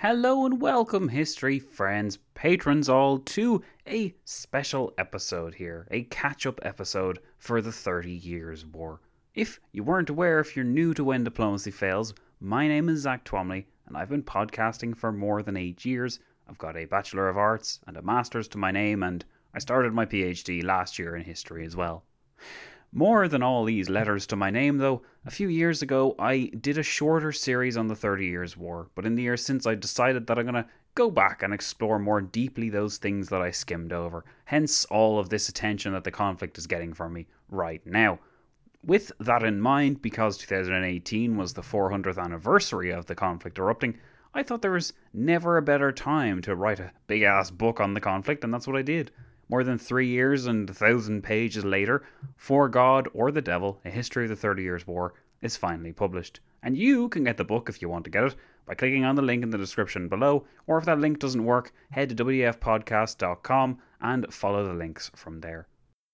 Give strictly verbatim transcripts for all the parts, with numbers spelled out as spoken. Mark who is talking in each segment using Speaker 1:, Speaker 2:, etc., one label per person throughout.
Speaker 1: Hello and welcome, history friends, patrons all, to a special episode here, a catch-up episode for the Thirty Years' War. If you weren't aware, if you're new to When Diplomacy Fails, my name is Zach Twomley, and I've been podcasting for more than eight years. I've got a Bachelor of Arts and a Master's to my name, and I started my PhD last year in history as well. More than all these letters to my name, though, a few years ago I did a shorter series on the Thirty Years' War, but in the years since I decided that I'm going to go back and explore more deeply those things that I skimmed over, hence all of this attention that the conflict is getting from me right now. With that in mind, because two thousand eighteen was the four hundredth anniversary of the conflict erupting, I thought there was never a better time to write a big-ass book on the conflict, and that's what I did. More than three years and a thousand pages later, For God or the Devil, A History of the Thirty Years' War is finally published. And you can get the book if you want to get it by clicking on the link in the description below, or if that link doesn't work, head to w d f podcast dot com and follow the links from there.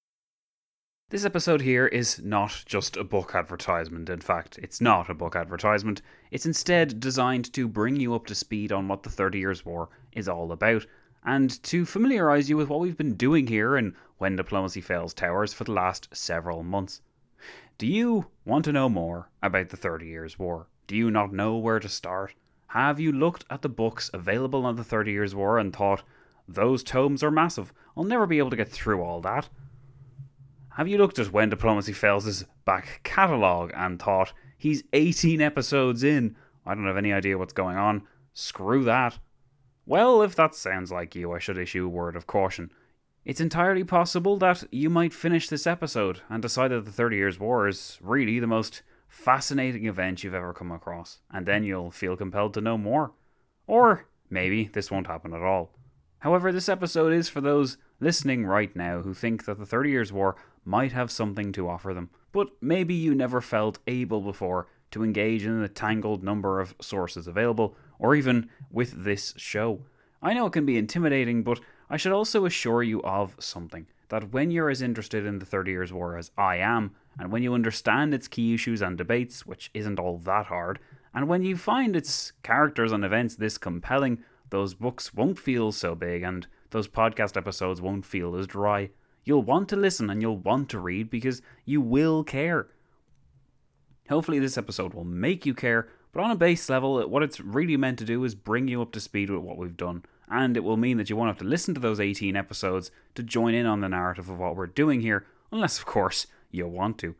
Speaker 1: This episode here is not just a book advertisement. In fact, it's not a book advertisement. It's instead designed to bring you up to speed on what the Thirty Years' War is all about, and to familiarise you with what we've been doing here in When Diplomacy Fails Towers for the last several months. Do you want to know more about the Thirty Years' War? Do you not know where to start? Have you looked at the books available on the Thirty Years' War and thought, those tomes are massive, I'll never be able to get through all that? Have you looked at When Diplomacy Fails' back catalogue and thought, he's eighteen episodes in, I don't have any idea what's going on, screw that? Well, if that sounds like you, I should issue a word of caution. It's entirely possible that you might finish this episode and decide that the Thirty Years' War is really the most fascinating event you've ever come across, and then you'll feel compelled to know more. Or maybe this won't happen at all. However, this episode is for those listening right now who think that the Thirty Years' War might have something to offer them, but maybe you never felt able before to engage in the tangled number of sources available, or even with this show. I know it can be intimidating, but I should also assure you of something, that when you're as interested in the Thirty Years' War as I am, and when you understand its key issues and debates, which isn't all that hard, and when you find its characters and events this compelling, those books won't feel so big, and those podcast episodes won't feel as dry. You'll want to listen and you'll want to read because you will care. Hopefully this episode will make you care, but on a base level, what it's really meant to do is bring you up to speed with what we've done, and it will mean that you won't have to listen to those eighteen episodes to join in on the narrative of what we're doing here, unless, of course, you want to.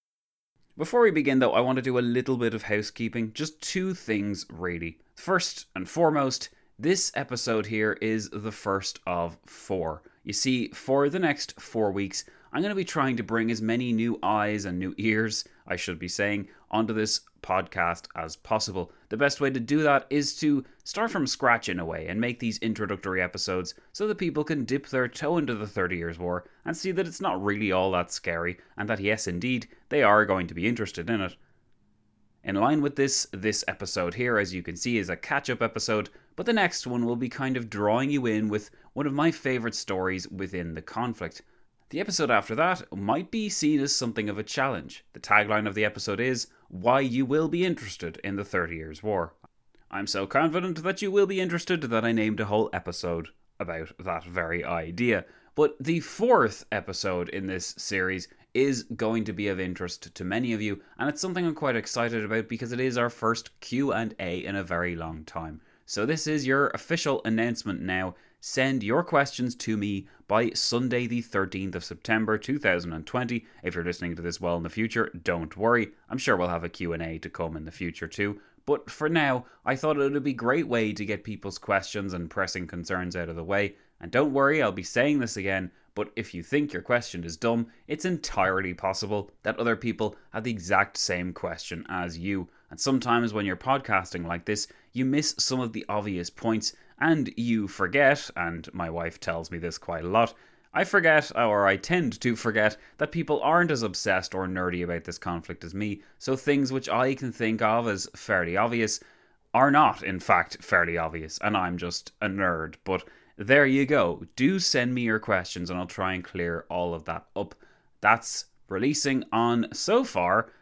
Speaker 1: Before we begin, though, I want to do a little bit of housekeeping. Just two things, really. First and foremost, this episode here is the first of four. You see, for the next four weeks, I'm going to be trying to bring as many new eyes and new ears, I should be saying, onto this podcast as possible. The best way to do that is to start from scratch in a way and make these introductory episodes so that people can dip their toe into the Thirty Years' War and see that it's not really all that scary and that yes, indeed, they are going to be interested in it. In line with this, this episode here, as you can see, is a catch-up episode, but the next one will be kind of drawing you in with one of my favourite stories within the conflict. The episode after that might be seen as something of a challenge. The tagline of the episode is, Why You Will Be Interested in the Thirty Years' War. I'm so confident that you will be interested that I named a whole episode about that very idea. But the fourth episode in this series is going to be of interest to many of you, and it's something I'm quite excited about because it is our first Q and A in a very long time. So this is your official announcement now. Send your questions to me by Sunday the thirteenth of September two thousand twenty. If you're listening to this well in the future, don't worry. I'm sure we'll have a Q and A to come in the future too. But for now, I thought it would be a great way to get people's questions and pressing concerns out of the way. And don't worry, I'll be saying this again, but if you think your question is dumb, it's entirely possible that other people have the exact same question as you. And sometimes when you're podcasting like this, you miss some of the obvious points, and you forget, and my wife tells me this quite a lot, I forget, or I tend to forget, that people aren't as obsessed or nerdy about this conflict as me, so things which I can think of as fairly obvious are not, in fact, fairly obvious, and I'm just a nerd. But there you go. Do send me your questions, and I'll try and clear all of that up. That's releasing on, so far,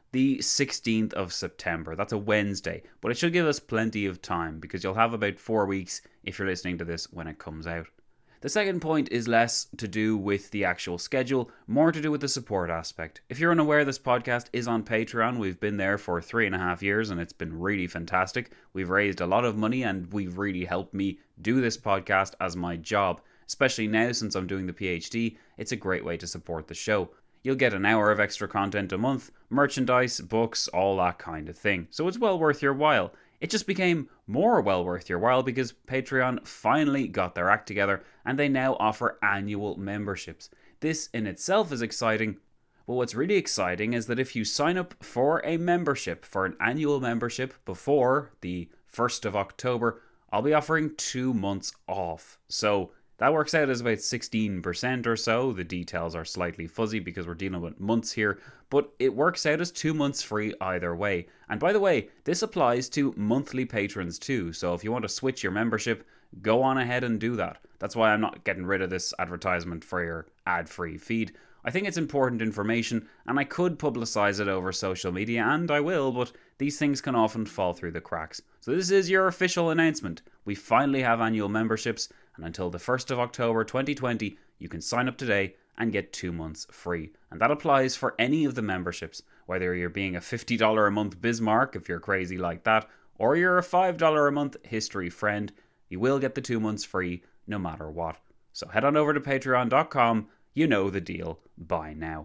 Speaker 1: the sixteenth of September. That's a Wednesday, but it should give us plenty of time because you'll have about four weeks if you're listening to this when it comes out. The second point is less to do with the actual schedule, more to do with the support aspect. If you're unaware, this podcast is on Patreon. We've been there for three and a half years and it's been really fantastic. We've raised a lot of money and we've really helped me do this podcast as my job. Especially now since I'm doing the PhD, it's a great way to support the show. You'll get an hour of extra content a month, merchandise, books, all that kind of thing. So it's well worth your while. It just became more well worth your while because Patreon finally got their act together and they now offer annual memberships. This in itself is exciting, but what's really exciting is that if you sign up for a membership, for an annual membership before the first of October, I'll be offering two months off. So that works out as about sixteen percent or so. The details are slightly fuzzy because we're dealing with months here, but it works out as two months free either way. And by the way, this applies to monthly patrons too, so if you want to switch your membership, go on ahead and do that. That's why I'm not getting rid of this advertisement for your ad-free feed. I think it's important information, and I could publicize it over social media, and I will, but these things can often fall through the cracks. So this is your official announcement. We finally have annual memberships, and until the first of October twenty twenty, you can sign up today and get two months free. And that applies for any of the memberships, whether you're being a fifty dollars a month Bismarck, if you're crazy like that, or you're a five dollars a month history friend, you will get the two months free no matter what. So head on over to patreon dot com. You know the deal by now.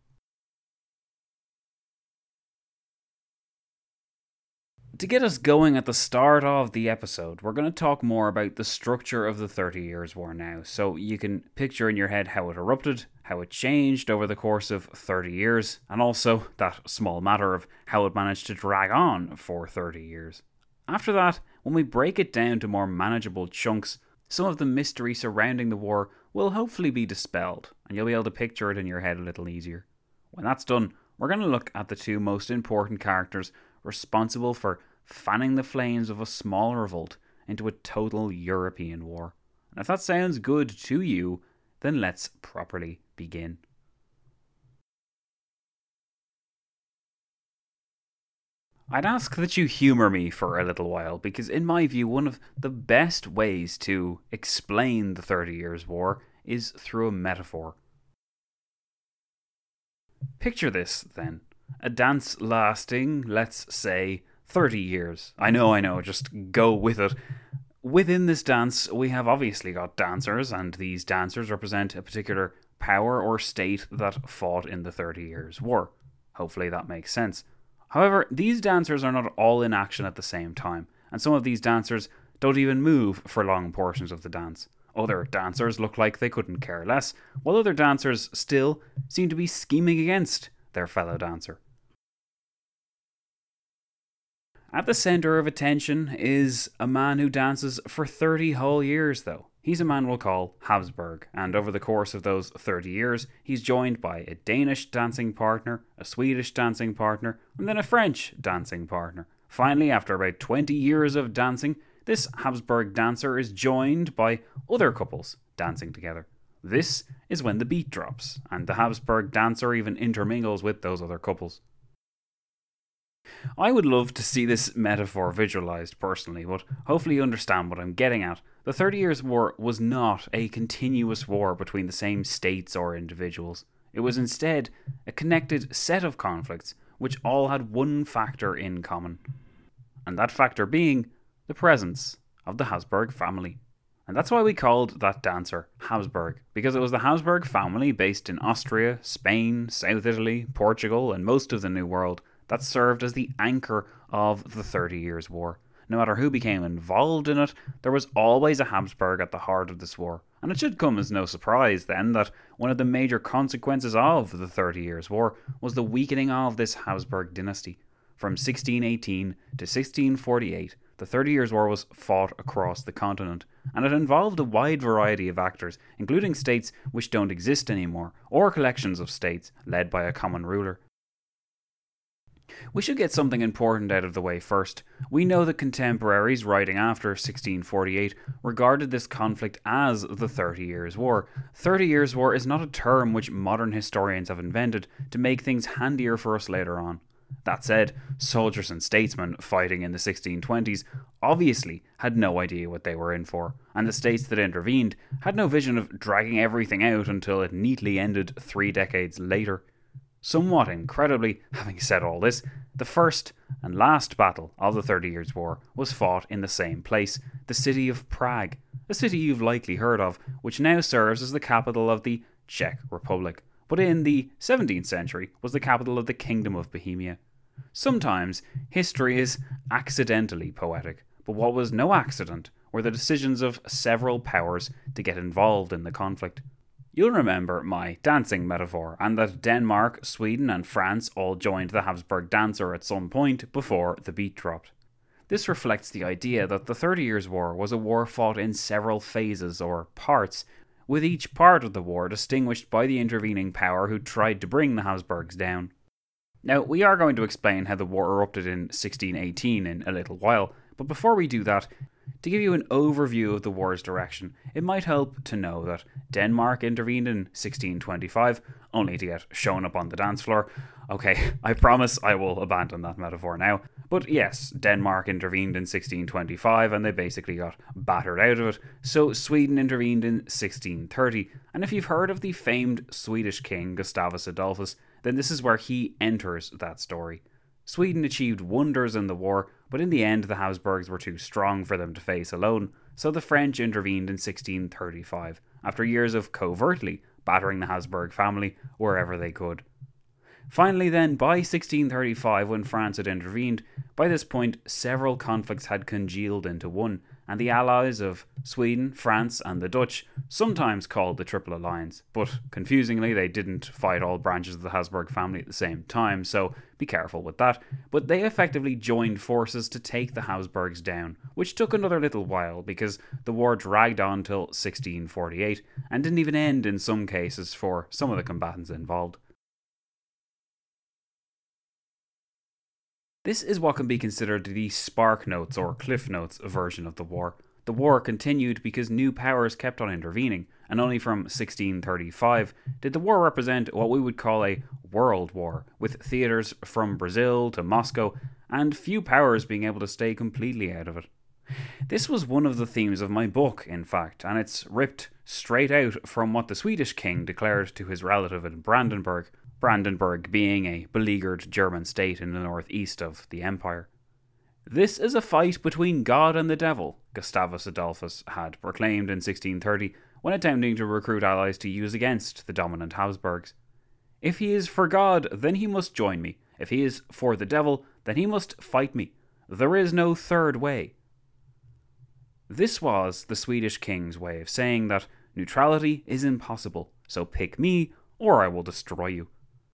Speaker 1: To get us going at the start of the episode, we're going to talk more about the structure of the Thirty Years' War now, so you can picture in your head how it erupted, how it changed over the course of thirty years, and also that small matter of how it managed to drag on for thirty years. After that, when we break it down to more manageable chunks, some of the mystery surrounding the war will hopefully be dispelled, and you'll be able to picture it in your head a little easier. When that's done, we're going to look at the two most important characters responsible for fanning the flames of a small revolt into a total European war. And if that sounds good to you, then let's properly begin. I'd ask that you humour me for a little while, because in my view, one of the best ways to explain the Thirty Years' War is through a metaphor. Picture this, then. A dance lasting, let's say, thirty years. I know, I know, just go with it. Within this dance, we have obviously got dancers, and these dancers represent a particular power or state that fought in the Thirty Years' War. Hopefully that makes sense. However, these dancers are not all in action at the same time, and some of these dancers don't even move for long portions of the dance. Other dancers look like they couldn't care less, while other dancers still seem to be scheming against their fellow dancer. At the centre of attention is a man who dances for thirty whole years, though. He's a man we'll call Habsburg, and over the course of those thirty years, he's joined by a Danish dancing partner, a Swedish dancing partner, and then a French dancing partner. Finally, after about twenty years of dancing, this Habsburg dancer is joined by other couples dancing together. This is when the beat drops, and the Habsburg dancer even intermingles with those other couples. I would love to see this metaphor visualised personally, but hopefully you understand what I'm getting at. The Thirty Years' War was not a continuous war between the same states or individuals. It was instead a connected set of conflicts which all had one factor in common, and that factor being the presence of the Habsburg family. And that's why we called that dancer Habsburg, because it was the Habsburg family based in Austria, Spain, South Italy, Portugal, and most of the New World that served as the anchor of the Thirty Years' War. No matter who became involved in it, there was always a Habsburg at the heart of this war. And it should come as no surprise then that one of the major consequences of the Thirty Years' War was the weakening of this Habsburg dynasty. From sixteen eighteen to sixteen forty-eight, the Thirty Years' War was fought across the continent, and it involved a wide variety of actors, including states which don't exist anymore, or collections of states led by a common ruler. We should get something important out of the way first. We know that contemporaries writing after sixteen forty-eight regarded this conflict as the Thirty Years' War. Thirty Years' War is not a term which modern historians have invented to make things handier for us later on. That said, soldiers and statesmen fighting in the sixteen twenties obviously had no idea what they were in for, and the states that intervened had no vision of dragging everything out until it neatly ended three decades later. Somewhat incredibly, having said all this, the first and last battle of the Thirty Years' War was fought in the same place, the city of Prague, a city you've likely heard of, which now serves as the capital of the Czech Republic, but in the seventeenth century was the capital of the Kingdom of Bohemia. Sometimes history is accidentally poetic, but what was no accident were the decisions of several powers to get involved in the conflict. You'll remember my dancing metaphor, and that Denmark, Sweden and France all joined the Habsburg dancer at some point before the beat dropped. This reflects the idea that the Thirty Years' War was a war fought in several phases or parts, with each part of the war distinguished by the intervening power who tried to bring the Habsburgs down. Now, we are going to explain how the war erupted in sixteen eighteen in a little while, but before we do that, to give you an overview of the war's direction, it might help to know that Denmark intervened in sixteen twenty-five, only to get shown up on the dance floor. Okay, I promise I will abandon that metaphor now. But yes, Denmark intervened in sixteen twenty-five and they basically got battered out of it. So Sweden intervened in sixteen thirty, and if you've heard of the famed Swedish king Gustavus Adolphus, then this is where he enters that story. Sweden achieved wonders in the war, but in the end the Habsburgs were too strong for them to face alone, so the French intervened in sixteen thirty-five, after years of covertly battering the Habsburg family wherever they could. Finally then, by sixteen thirty-five, when France had intervened, by this point several conflicts had congealed into one, and the allies of Sweden, France and the Dutch, sometimes called the Triple Alliance, but confusingly they didn't fight all branches of the Habsburg family at the same time, so be careful with that, but they effectively joined forces to take the Habsburgs down, which took another little while because the war dragged on till sixteen forty-eight, and didn't even end in some cases for some of the combatants involved. This is what can be considered the Spark Notes or Cliff Notes version of the war. The war continued because new powers kept on intervening, and only from sixteen thirty-five did the war represent what we would call a world war, with theatres from Brazil to Moscow, and few powers being able to stay completely out of it. This was one of the themes of my book, in fact, and it's ripped straight out from what the Swedish king declared to his relative in Brandenburg, Brandenburg being a beleaguered German state in the northeast of the empire. "This is a fight between God and the devil," Gustavus Adolphus had proclaimed in sixteen thirty when attempting to recruit allies to use against the dominant Habsburgs. "If he is for God, then he must join me. If he is for the devil, then he must fight me. There is no third way." This was the Swedish king's way of saying that neutrality is impossible, so pick me or I will destroy you.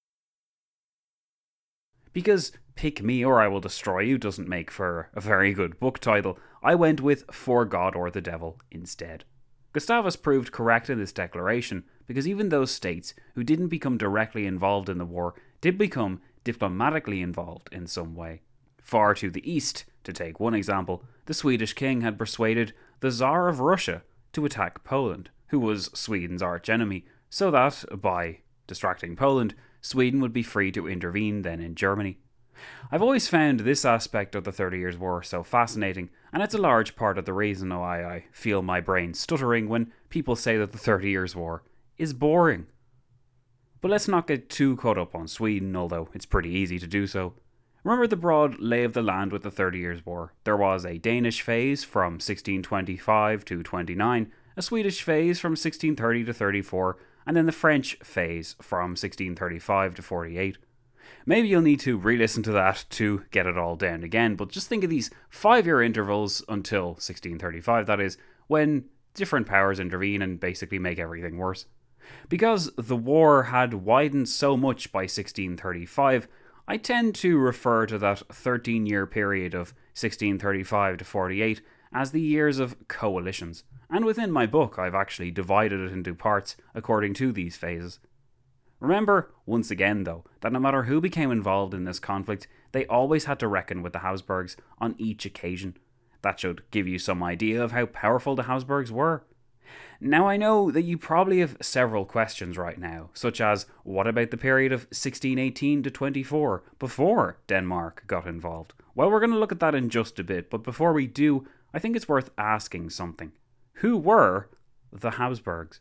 Speaker 1: Because "Pick Me or I Will Destroy You" doesn't make for a very good book title, I went with "For God or the Devil" instead. Gustavus proved correct in this declaration, because even those states who didn't become directly involved in the war did become diplomatically involved in some way. Far to the east, to take one example, the Swedish king had persuaded the Tsar of Russia to attack Poland, who was Sweden's archenemy, so that, by distracting Poland, Sweden would be free to intervene then in Germany. I've always found this aspect of the Thirty Years' War so fascinating, and it's a large part of the reason why I feel my brain stuttering when people say that the Thirty Years' War is boring. But let's not get too caught up on Sweden, although it's pretty easy to do so. Remember the broad lay of the land with the Thirty Years' War. There was a Danish phase from sixteen twenty-five to twenty-nine, a Swedish phase from sixteen thirty to thirty-four, and then the French phase from sixteen thirty-five to forty-eight. Maybe you'll need to re-listen to that to get it all down again, but just think of these five-year intervals until sixteen thirty-five, that is, when different powers intervene and basically make everything worse. Because the war had widened so much by sixteen thirty-five, I tend to refer to that thirteen-year period of sixteen thirty-five to forty-eight as the years of coalitions, and within my book I've actually divided it into parts according to these phases. Remember, once again though, that no matter who became involved in this conflict, they always had to reckon with the Habsburgs on each occasion. That should give you some idea of how powerful the Habsburgs were. Now, I know that you probably have several questions right now, such as what about the period of sixteen eighteen to twenty-four, before Denmark got involved? Well, we're going to look at that in just a bit, but before we do, I think it's worth asking something. Who were the Habsburgs?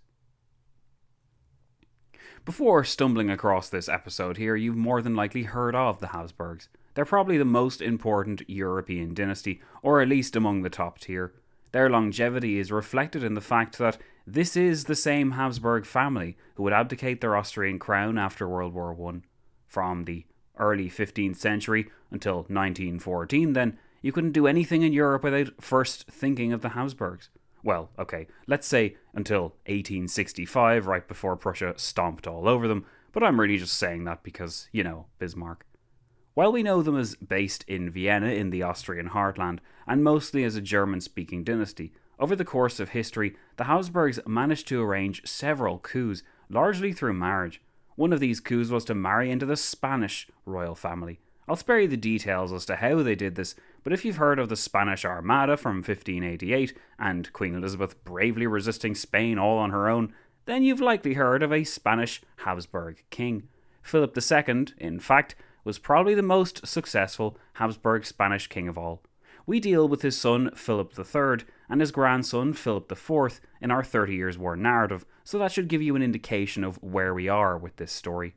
Speaker 1: Before stumbling across this episode here, you've more than likely heard of the Habsburgs. They're probably the most important European dynasty, or at least among the top tier. Their longevity is reflected in the fact that this is the same Habsburg family who would abdicate their Austrian crown after World War One. From the early fifteenth century until nineteen fourteen, then, you couldn't do anything in Europe without first thinking of the Habsburgs. Well, okay, let's say until eighteen sixty-five, right before Prussia stomped all over them, but I'm really just saying that because, you know, Bismarck. While we know them as based in Vienna in the Austrian heartland, and mostly as a German-speaking dynasty, over the course of history, the Habsburgs managed to arrange several coups, largely through marriage. One of these coups was to marry into the Spanish royal family. I'll spare you the details as to how they did this, but if you've heard of the Spanish Armada from fifteen eighty-eight, and Queen Elizabeth bravely resisting Spain all on her own, then you've likely heard of a Spanish Habsburg king. Philip the Second, in fact, was probably the most successful Habsburg Spanish king of all. We deal with his son Philip the Third and his grandson Philip the Fourth in our Thirty Years' War narrative, so that should give you an indication of where we are with this story.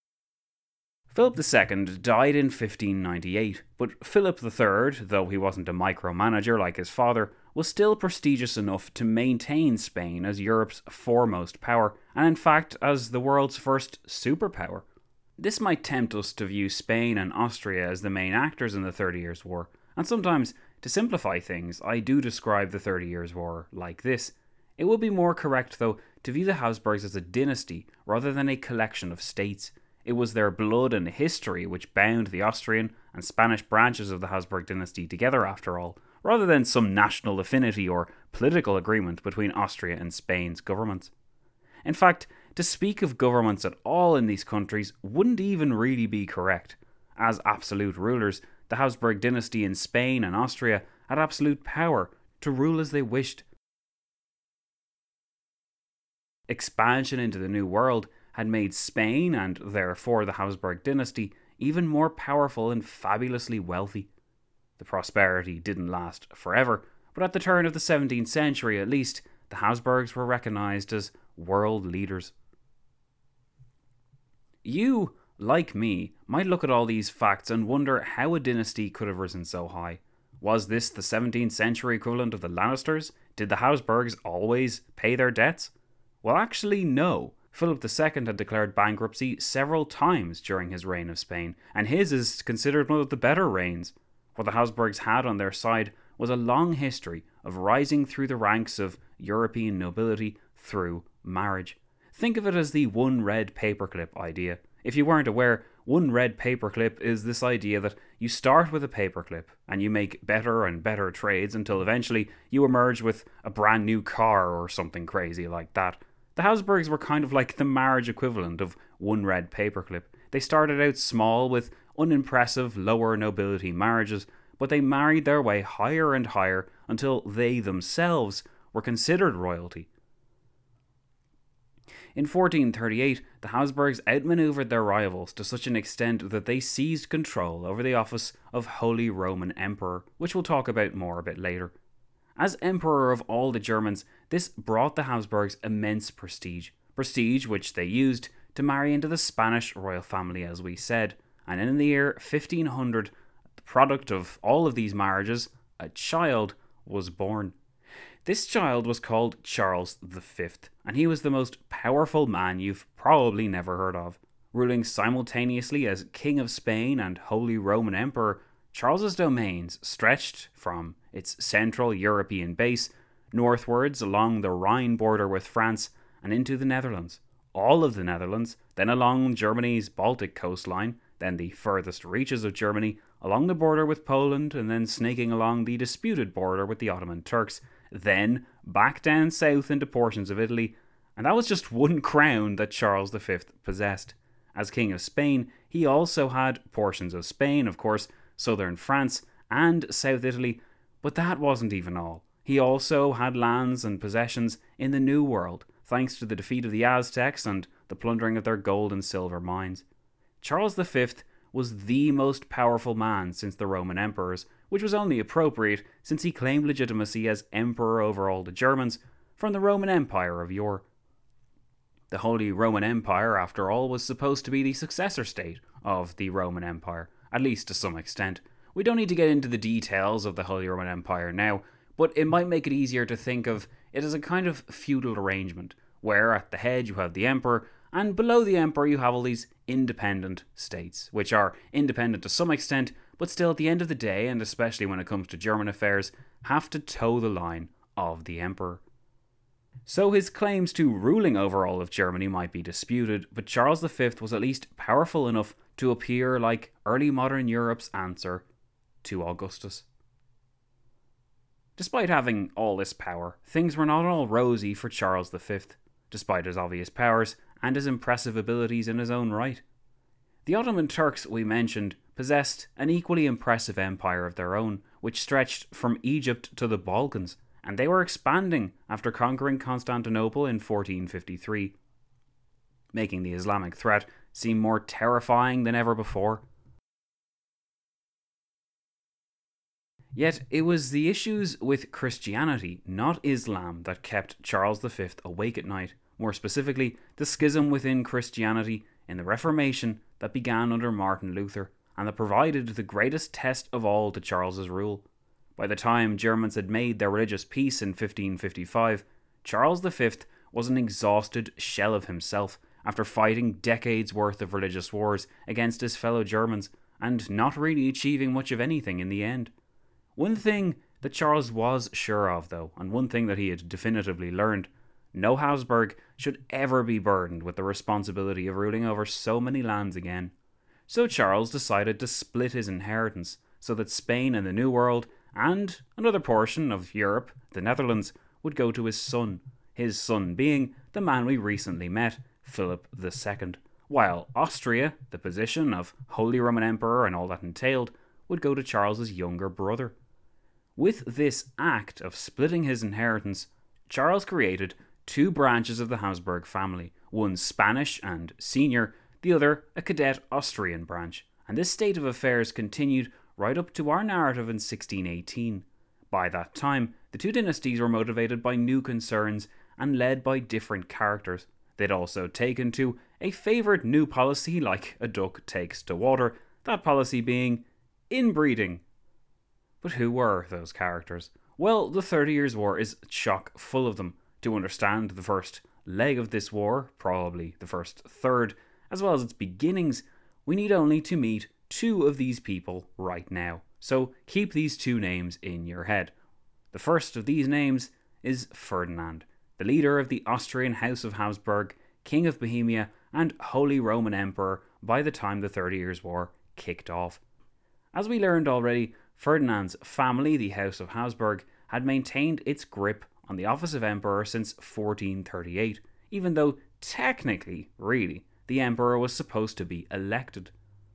Speaker 1: Philip the Second died in fifteen ninety-eight, but Philip the Third, though he wasn't a micromanager like his father, was still prestigious enough to maintain Spain as Europe's foremost power, and in fact as the world's first superpower. This might tempt us to view Spain and Austria as the main actors in the Thirty Years' War, and sometimes, to simplify things, I do describe the Thirty Years' War like this. It would be more correct, though, to view the Habsburgs as a dynasty rather than a collection of states. It was their blood and history which bound the Austrian and Spanish branches of the Habsburg dynasty together, after all, rather than some national affinity or political agreement between Austria and Spain's governments. In fact, to speak of governments at all in these countries wouldn't even really be correct. As absolute rulers, the Habsburg dynasty in Spain and Austria had absolute power to rule as they wished. Expansion into the New World had made Spain, and therefore the Habsburg dynasty, even more powerful and fabulously wealthy. The prosperity didn't last forever, but at the turn of the seventeenth century at least, the Habsburgs were recognised as world leaders. You, like me, might look at all these facts and wonder how a dynasty could have risen so high. Was this the seventeenth century equivalent of the Lannisters? Did the Habsburgs always pay their debts? Well, actually, no. Philip the Second had declared bankruptcy several times during his reign of Spain, and his is considered one of the better reigns. What the Habsburgs had on their side was a long history of rising through the ranks of European nobility through marriage. Think of it as the one red paperclip idea. If you weren't aware, one red paperclip is this idea that you start with a paperclip and you make better and better trades until eventually you emerge with a brand new car or something crazy like that. The Habsburgs were kind of like the marriage equivalent of one red paperclip. They started out small with unimpressive lower nobility marriages, but they married their way higher and higher until they themselves were considered royalty. In fourteen thirty-eight, the Habsburgs outmaneuvered their rivals to such an extent that they seized control over the office of Holy Roman Emperor, which we'll talk about more a bit later. As Emperor of all the Germans, this brought the Habsburgs immense prestige, prestige which they used to marry into the Spanish royal family, as we said, and in the year fifteen hundred, the product of all of these marriages, a child, was born. This child was called Charles the Fifth, and he was the most powerful man you've probably never heard of. Ruling simultaneously as King of Spain and Holy Roman Emperor, Charles's domains stretched from its central European base northwards along the Rhine border with France and into the Netherlands. All of the Netherlands, then along Germany's Baltic coastline, then the furthest reaches of Germany, along the border with Poland, and then snaking along the disputed border with the Ottoman Turks, then back down south into portions of Italy, and that was just one crown that Charles the Fifth possessed. As King of Spain, he also had portions of Spain, of course, southern France, and South Italy, but that wasn't even all. He also had lands and possessions in the New World, thanks to the defeat of the Aztecs and the plundering of their gold and silver mines. Charles the Fifth was the most powerful man since the Roman emperors, which was only appropriate since he claimed legitimacy as emperor over all the Germans from the Roman Empire of yore. The Holy Roman Empire, after all, was supposed to be the successor state of the Roman Empire, at least to some extent. We don't need to get into the details of the Holy Roman Empire now, but it might make it easier to think of it as a kind of feudal arrangement, where at the head you have the emperor, and below the emperor you have all these independent states, which are independent to some extent, but still at the end of the day, and especially when it comes to German affairs, have to toe the line of the emperor. So his claims to ruling over all of Germany might be disputed, but Charles the Fifth was at least powerful enough to appear like early modern Europe's answer to Augustus. Despite having all this power, things were not all rosy for Charles the Fifth, despite his obvious powers and his impressive abilities in his own right. The Ottoman Turks we mentioned possessed an equally impressive empire of their own, which stretched from Egypt to the Balkans, and they were expanding after conquering Constantinople in fourteen fifty-three, making the Islamic threat seem more terrifying than ever before. Yet it was the issues with Christianity, not Islam, that kept Charles the Fifth awake at night, more specifically the schism within Christianity in the Reformation that began under Martin Luther, and that provided the greatest test of all to Charles's rule. By the time Germans had made their religious peace in fifteen fifty-five, Charles the Fifth was an exhausted shell of himself after fighting decades worth of religious wars against his fellow Germans, and not really achieving much of anything in the end. One thing that Charles was sure of, though, and one thing that he had definitively learned: no Habsburg should ever be burdened with the responsibility of ruling over so many lands again. So Charles decided to split his inheritance so that Spain and the New World, and another portion of Europe, the Netherlands, would go to his son, his son being the man we recently met, Philip the Second, while Austria, the position of Holy Roman Emperor and all that entailed, would go to Charles's younger brother. With this act of splitting his inheritance, Charles created two branches of the Habsburg family, one Spanish and senior, the other a cadet Austrian branch, and this state of affairs continued right up to our narrative in sixteen eighteen. By that time, the two dynasties were motivated by new concerns and led by different characters. They'd also taken to a favoured new policy like a duck takes to water, that policy being inbreeding. But who were those characters? Well, the Thirty Years' War is chock full of them. To understand the first leg of this war, probably the first third, as well as its beginnings, we need only to meet two of these people right now. So keep these two names in your head. The first of these names is Ferdinand, the leader of the Austrian House of Habsburg, King of Bohemia, and Holy Roman Emperor by the time the Thirty Years' War kicked off. As we learned already, Ferdinand's family, the House of Habsburg, had maintained its grip on the office of emperor since fourteen thirty-eight, even though technically, really, the emperor was supposed to be elected.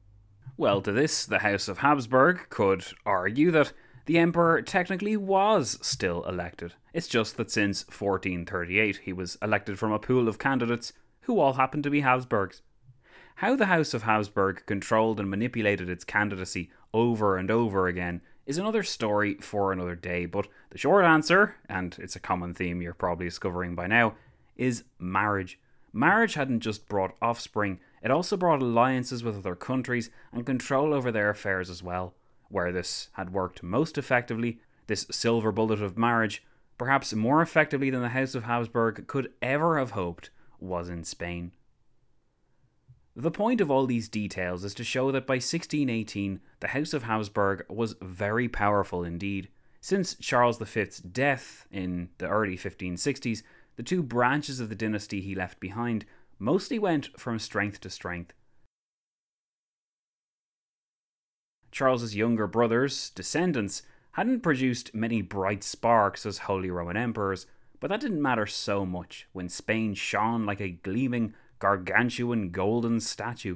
Speaker 1: Well, to this, the House of Habsburg could argue that the emperor technically was still elected. It's just that since fourteen thirty-eight he was elected from a pool of candidates who all happened to be Habsburgs. How the House of Habsburg controlled and manipulated its candidacy over and over again is another story for another day, but the short answer, and it's a common theme you're probably discovering by now, is marriage. Marriage hadn't just brought offspring, it also brought alliances with other countries and control over their affairs as well. Where this had worked most effectively, this silver bullet of marriage, perhaps more effectively than the House of Habsburg could ever have hoped, was in Spain. The point of all these details is to show that by sixteen eighteen, the House of Habsburg was very powerful indeed. Since Charles the Fifth's death in the early fifteen sixties, the two branches of the dynasty he left behind mostly went from strength to strength. Charles's younger brothers, descendants, hadn't produced many bright sparks as Holy Roman Emperors, but that didn't matter so much when Spain shone like a gleaming, gargantuan golden statue.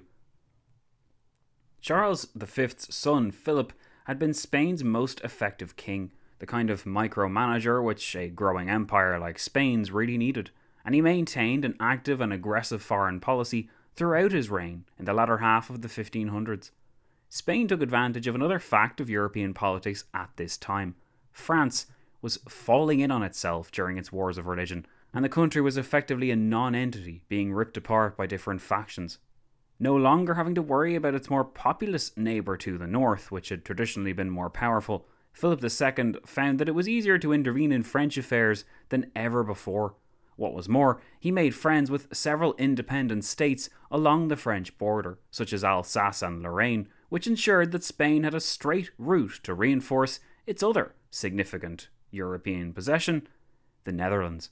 Speaker 1: Charles the Fifth's son, Philip, had been Spain's most effective king, the kind of micromanager which a growing empire like Spain's really needed, and he maintained an active and aggressive foreign policy throughout his reign in the latter half of the fifteen hundreds. Spain took advantage of another fact of European politics at this time. France was falling in on itself during its wars of religion, and the country was effectively a non-entity being ripped apart by different factions. No longer having to worry about its more populous neighbour to the north, which had traditionally been more powerful, Philip the Second found that it was easier to intervene in French affairs than ever before. What was more, he made friends with several independent states along the French border, such as Alsace and Lorraine, which ensured that Spain had a straight route to reinforce its other significant European possession, the Netherlands.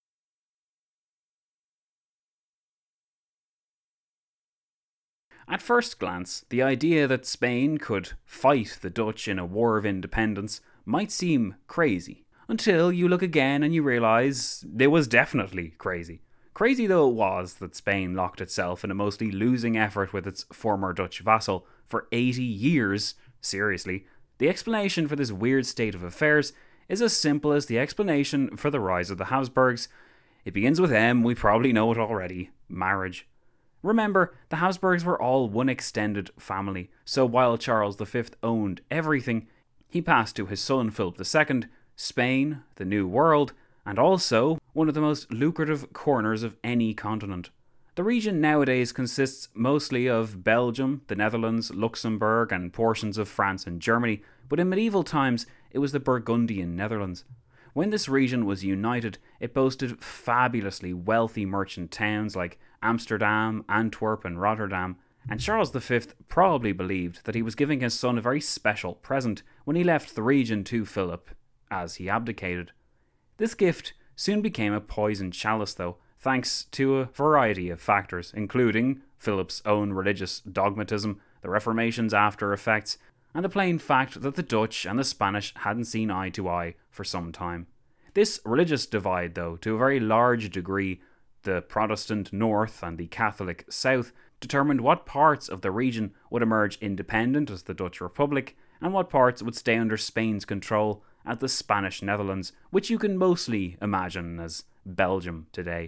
Speaker 1: At first glance, the idea that Spain could fight the Dutch in a war of independence might seem crazy, until you look again and you realise it was definitely crazy. Crazy though it was that Spain locked itself in a mostly losing effort with its former Dutch vassal for eighty years, seriously, the explanation for this weird state of affairs is as simple as the explanation for the rise of the Habsburgs. It begins with M, we probably know it already, marriage. Remember, the Habsburgs were all one extended family, so while Charles the Fifth owned everything, he passed to his son Philip the Second, Spain, the New World, and also one of the most lucrative corners of any continent. The region nowadays consists mostly of Belgium, the Netherlands, Luxembourg, and portions of France and Germany, but in medieval times it was the Burgundian Netherlands. When this region was united, it boasted fabulously wealthy merchant towns like Amsterdam, Antwerp, and Rotterdam, and Charles the Fifth probably believed that he was giving his son a very special present when he left the region to Philip, as he abdicated. This gift soon became a poisoned chalice, though, thanks to a variety of factors, including Philip's own religious dogmatism, the Reformation's after effects, and the plain fact that the Dutch and the Spanish hadn't seen eye to eye for some time. This religious divide, though, to a very large degree, the Protestant North and the Catholic South, determined what parts of the region would emerge independent as the Dutch Republic, and what parts would stay under Spain's control as the Spanish Netherlands, which you can mostly imagine as Belgium today.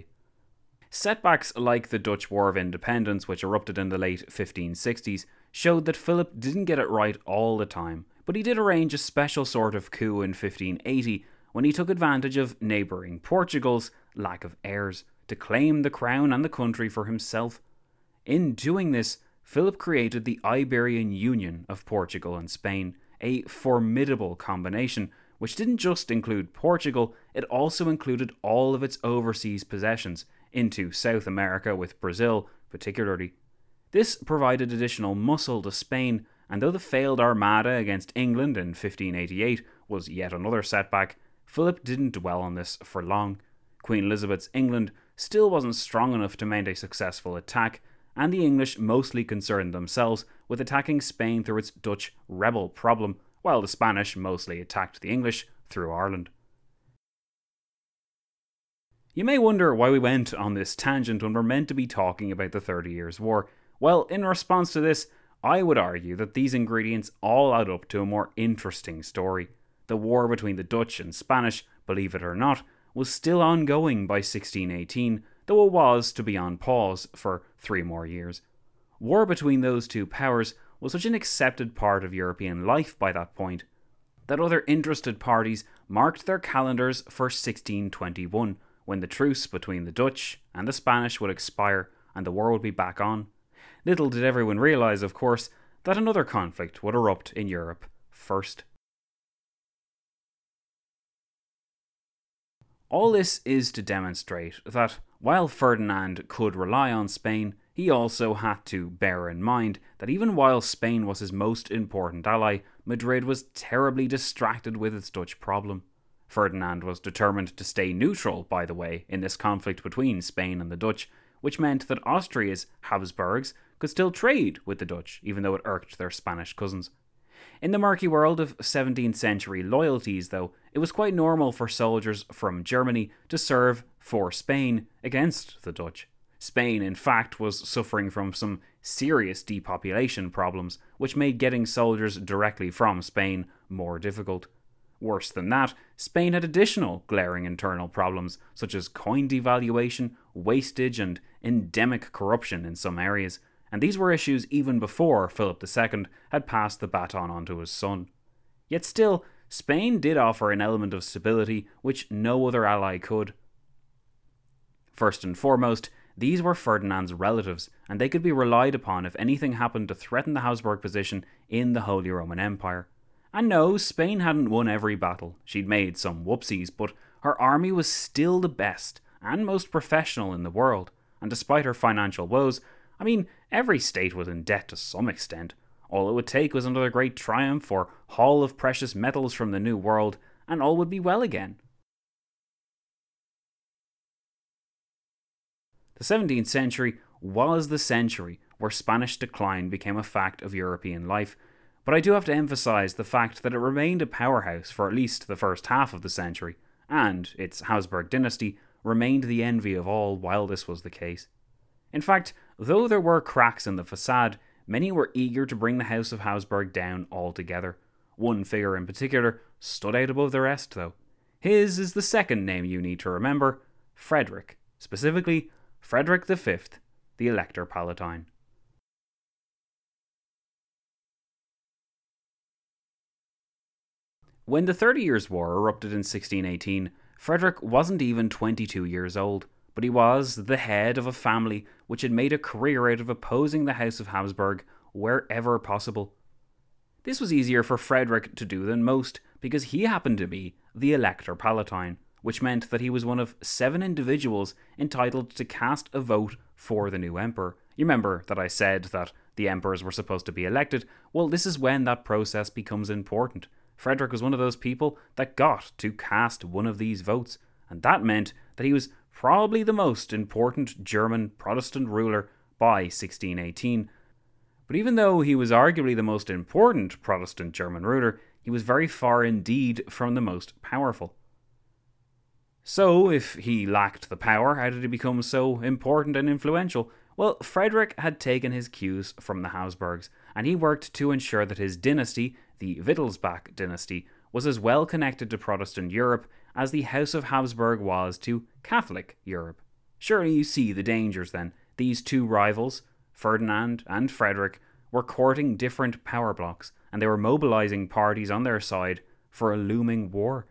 Speaker 1: Setbacks like the Dutch War of Independence, which erupted in the late fifteen sixties, showed that Philip didn't get it right all the time, but he did arrange a special sort of coup in fifteen eighty when he took advantage of neighbouring Portugal's lack of heirs to claim the crown and the country for himself. In doing this, Philip created the Iberian Union of Portugal and Spain, a formidable combination which didn't just include Portugal, it also included all of its overseas possessions into South America, with Brazil particularly. This provided additional muscle to Spain, and though the failed Armada against England in fifteen eighty-eight was yet another setback, Philip didn't dwell on this for long. Queen Elizabeth's England still wasn't strong enough to mount a successful attack, and the English mostly concerned themselves with attacking Spain through its Dutch rebel problem, while the Spanish mostly attacked the English through Ireland. You may wonder why we went on this tangent when we're meant to be talking about the Thirty Years' War. Well, in response to this, I would argue that these ingredients all add up to a more interesting story. The war between the Dutch and Spanish, believe it or not, was still ongoing by sixteen eighteen, though it was to be on pause for three more years. War between those two powers was such an accepted part of European life by that point that other interested parties marked their calendars for sixteen twenty-one, when the truce between the Dutch and the Spanish would expire and the war would be back on. Little did everyone realise, of course, that another conflict would erupt in Europe first. All this is to demonstrate that while Ferdinand could rely on Spain, he also had to bear in mind that even while Spain was his most important ally, Madrid was terribly distracted with its Dutch problem. Ferdinand was determined to stay neutral, by the way, in this conflict between Spain and the Dutch, which meant that Austria's Habsburgs could still trade with the Dutch, even though it irked their Spanish cousins. In the murky world of seventeenth century loyalties, though, it was quite normal for soldiers from Germany to serve for Spain against the Dutch. Spain, in fact, was suffering from some serious depopulation problems, which made getting soldiers directly from Spain more difficult. Worse than that, Spain had additional glaring internal problems, such as coin devaluation, wastage, and endemic corruption in some areas, and these were issues even before Philip the Second had passed the baton on to his son. Yet still, Spain did offer an element of stability which no other ally could. First and foremost, these were Ferdinand's relatives, and they could be relied upon if anything happened to threaten the Habsburg position in the Holy Roman Empire. And no, Spain hadn't won every battle. She'd made some whoopsies, but her army was still the best and most professional in the world, and despite her financial woes, I mean, every state was in debt to some extent. All it would take was another great triumph or haul of precious metals from the New World, and all would be well again. The seventeenth century was the century where Spanish decline became a fact of European life, but I do have to emphasise the fact that it remained a powerhouse for at least the first half of the century, and its Habsburg dynasty remained the envy of all while this was the case. In fact, though there were cracks in the facade, many were eager to bring the House of Habsburg down altogether. One figure in particular stood out above the rest, though. His is the second name you need to remember: Frederick, specifically Frederick the Fifth, the Elector Palatine. When the Thirty Years' War erupted in sixteen eighteen, Frederick wasn't even twenty-two years old, but he was the head of a family which had made a career out of opposing the House of Habsburg wherever possible. This was easier for Frederick to do than most, because he happened to be the Elector Palatine, which meant that he was one of seven individuals entitled to cast a vote for the new emperor. You remember that I said that the emperors were supposed to be elected? Well, this is when that process becomes important. Frederick was one of those people that got to cast one of these votes, and that meant that he was probably the most important German Protestant ruler by sixteen eighteen. But even though he was arguably the most important Protestant German ruler, he was very far indeed from the most powerful. So, if he lacked the power, how did he become so important and influential? Well, Frederick had taken his cues from the Habsburgs, and he worked to ensure that his dynasty, the Wittelsbach dynasty, was as well connected to Protestant Europe as the House of Habsburg was to Catholic Europe. Surely you see the dangers then. These two rivals, Ferdinand and Frederick, were courting different power blocks, and they were mobilizing parties on their side for a looming war.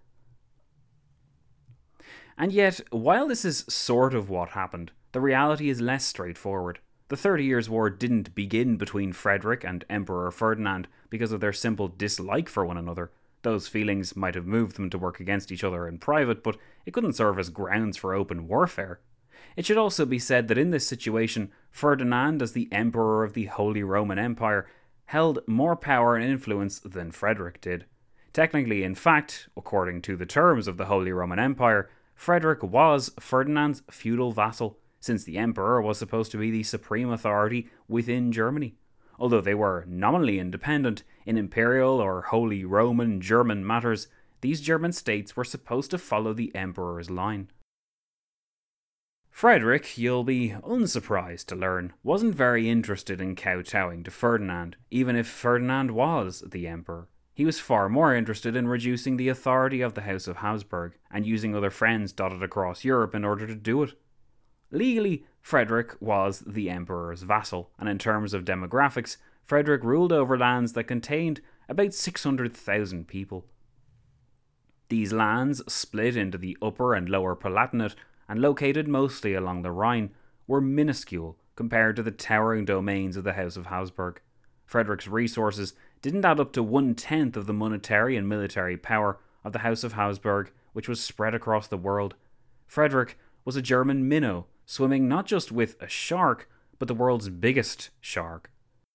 Speaker 1: And yet, while this is sort of what happened, the reality is less straightforward. The Thirty Years' War didn't begin between Frederick and Emperor Ferdinand because of their simple dislike for one another. Those feelings might have moved them to work against each other in private, but it couldn't serve as grounds for open warfare. It should also be said that in this situation, Ferdinand, as the Emperor of the Holy Roman Empire, held more power and influence than Frederick did. Technically, in fact, according to the terms of the Holy Roman Empire, Frederick was Ferdinand's feudal vassal, since the emperor was supposed to be the supreme authority within Germany. Although they were nominally independent, in imperial or Holy Roman German matters, these German states were supposed to follow the emperor's line. Frederick, you'll be unsurprised to learn, wasn't very interested in kowtowing to Ferdinand, even if Ferdinand was the emperor. He was far more interested in reducing the authority of the House of Habsburg, and using other friends dotted across Europe in order to do it. Legally, Frederick was the emperor's vassal, and in terms of demographics, Frederick ruled over lands that contained about six hundred thousand people. These lands, split into the Upper and Lower Palatinate, and located mostly along the Rhine, were minuscule compared to the towering domains of the House of Habsburg. Frederick's resources didn't add up to one-tenth of the monetary and military power of the House of Habsburg, which was spread across the world. Frederick was a German minnow, swimming not just with a shark, but the world's biggest shark.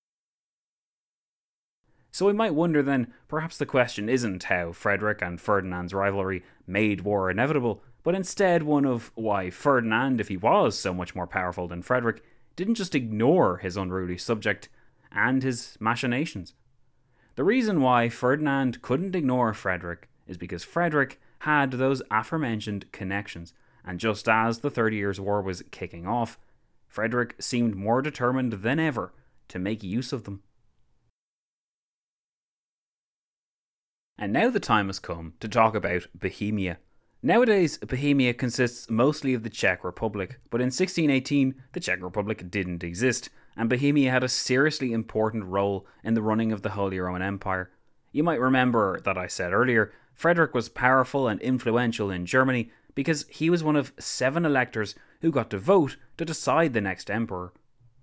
Speaker 1: So we might wonder then, perhaps the question isn't how Frederick and Ferdinand's rivalry made war inevitable, but instead one of why Ferdinand, if he was so much more powerful than Frederick, didn't just ignore his unruly subject and his machinations. The reason why Ferdinand couldn't ignore Frederick is because Frederick had those aforementioned connections, and just as the Thirty Years' War was kicking off, Frederick seemed more determined than ever to make use of them. And now the time has come to talk about Bohemia. Nowadays, Bohemia consists mostly of the Czech Republic, but in sixteen eighteen, the Czech Republic didn't exist, and Bohemia had a seriously important role in the running of the Holy Roman Empire. You might remember that I said earlier, Frederick was powerful and influential in Germany because he was one of seven electors who got to vote to decide the next emperor.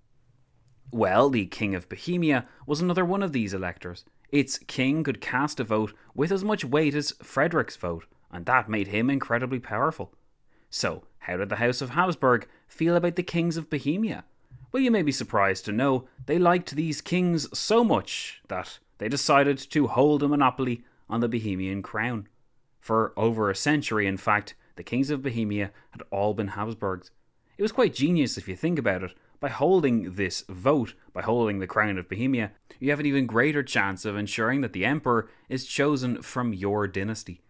Speaker 1: Well, the King of Bohemia was another one of these electors. Its king could cast a vote with as much weight as Frederick's vote, and that made him incredibly powerful. So, how did the House of Habsburg feel about the kings of Bohemia? Well, you may be surprised to know they liked these kings so much that they decided to hold a monopoly on the Bohemian crown. For over a century, in fact, the kings of Bohemia had all been Habsburgs. It was quite genius if you think about it. By holding this vote, by holding the crown of Bohemia, you have an even greater chance of ensuring that the emperor is chosen from your dynasty.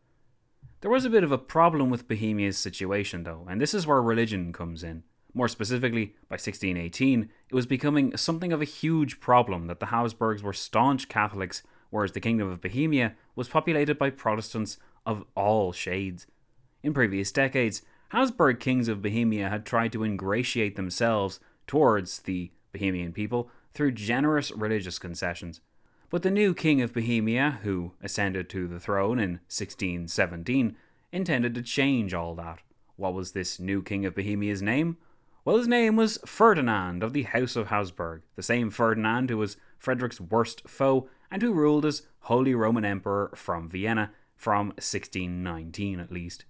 Speaker 1: There was a bit of a problem with Bohemia's situation though, and this is where religion comes in. More specifically, by sixteen eighteen, it was becoming something of a huge problem that the Habsburgs were staunch Catholics, whereas the Kingdom of Bohemia was populated by Protestants of all shades. In previous decades, Habsburg kings of Bohemia had tried to ingratiate themselves towards the Bohemian people through generous religious concessions. But the new king of Bohemia, who ascended to the throne in sixteen seventeen, intended to change all that. What was this new king of Bohemia's name? Well, his name was Ferdinand of the House of Habsburg, the same Ferdinand who was Frederick's worst foe and who ruled as Holy Roman Emperor from Vienna from sixteen nineteen at least.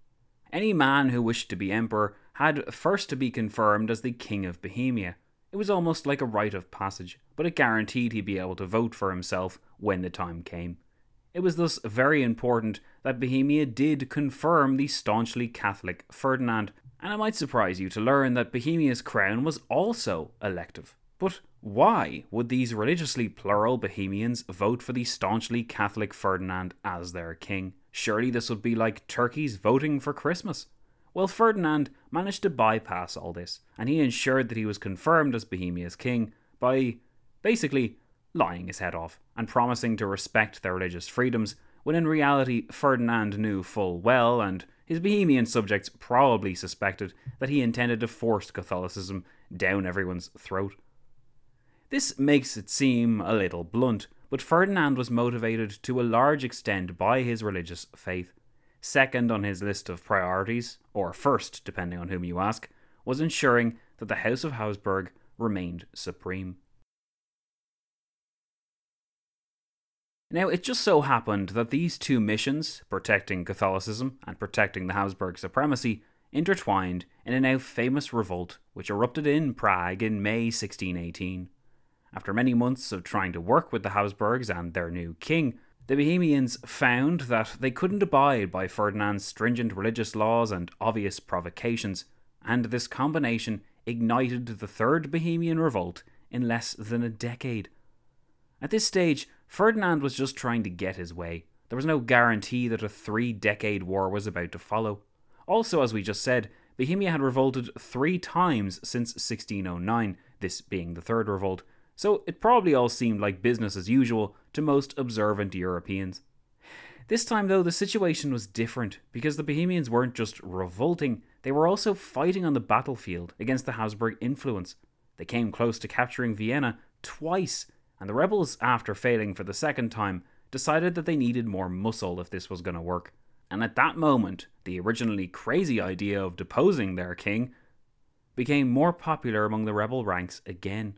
Speaker 1: Any man who wished to be emperor had first to be confirmed as the King of Bohemia. It was almost like a rite of passage, but it guaranteed he'd be able to vote for himself when the time came. It was thus very important that Bohemia did confirm the staunchly Catholic Ferdinand, and it might surprise you to learn that Bohemia's crown was also elective. But why would these religiously plural Bohemians vote for the staunchly Catholic Ferdinand as their king? Surely this would be like turkeys voting for Christmas. Well, Ferdinand managed to bypass all this, and he ensured that he was confirmed as Bohemia's king by, basically, lying his head off and promising to respect their religious freedoms, when in reality Ferdinand knew full well, and his Bohemian subjects probably suspected, that he intended to force Catholicism down everyone's throat. This makes it seem a little blunt, but Ferdinand was motivated to a large extent by his religious faith. Second on his list of priorities, or first depending on whom you ask, was ensuring that the House of Habsburg remained supreme. Now, it just so happened that these two missions, protecting Catholicism and protecting the Habsburg supremacy, intertwined in a now famous revolt which erupted in Prague in May sixteen eighteen. After many months of trying to work with the Habsburgs and their new king, the Bohemians found that they couldn't abide by Ferdinand's stringent religious laws and obvious provocations, and this combination ignited the Third Bohemian Revolt in less than a decade. At this stage, Ferdinand was just trying to get his way. There was no guarantee that a three-decade war was about to follow. Also, as we just said, Bohemia had revolted three times since sixteen oh nine, this being the third revolt, so it probably all seemed like business as usual to most observant Europeans. This time though, the situation was different, because the Bohemians weren't just revolting, they were also fighting on the battlefield against the Habsburg influence. They came close to capturing Vienna twice, and the rebels, after failing for the second time, decided that they needed more muscle if this was going to work. And at that moment, the originally crazy idea of deposing their king became more popular among the rebel ranks again.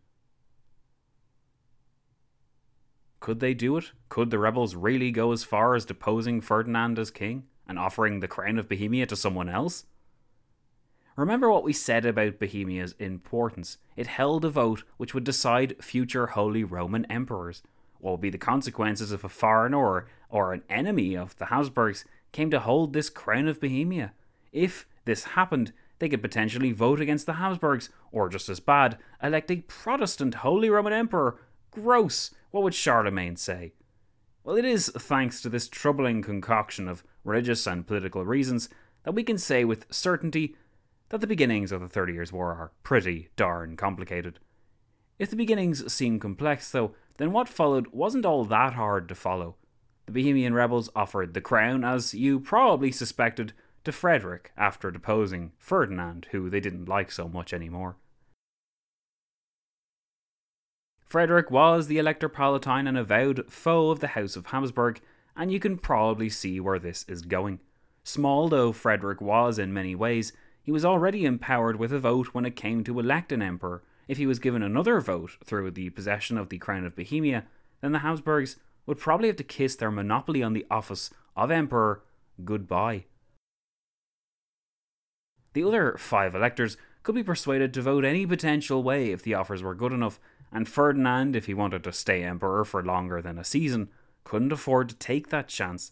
Speaker 1: Could they do it? Could the rebels really go as far as deposing Ferdinand as king and offering the crown of Bohemia to someone else? Remember what we said about Bohemia's importance. It held a vote which would decide future Holy Roman emperors. What would be the consequences if a foreigner or, or an enemy of the Habsburgs came to hold this crown of Bohemia? If this happened, they could potentially vote against the Habsburgs, or just as bad, elect a Protestant Holy Roman Emperor. Gross! What would Charlemagne say? Well, it is thanks to this troubling concoction of religious and political reasons that we can say with certainty that the beginnings of the Thirty Years' War are pretty darn complicated. If the beginnings seem complex, though, then what followed wasn't all that hard to follow. The Bohemian rebels offered the crown, as you probably suspected, to Frederick after deposing Ferdinand, who they didn't like so much anymore. Frederick was the Elector Palatine and avowed foe of the House of Habsburg, and you can probably see where this is going. Small though Frederick was in many ways, he was already empowered with a vote when it came to elect an emperor. If he was given another vote through the possession of the crown of Bohemia, then the Habsburgs would probably have to kiss their monopoly on the office of emperor goodbye. The other five electors could be persuaded to vote any potential way if the offers were good enough, and Ferdinand, if he wanted to stay emperor for longer than a season, couldn't afford to take that chance.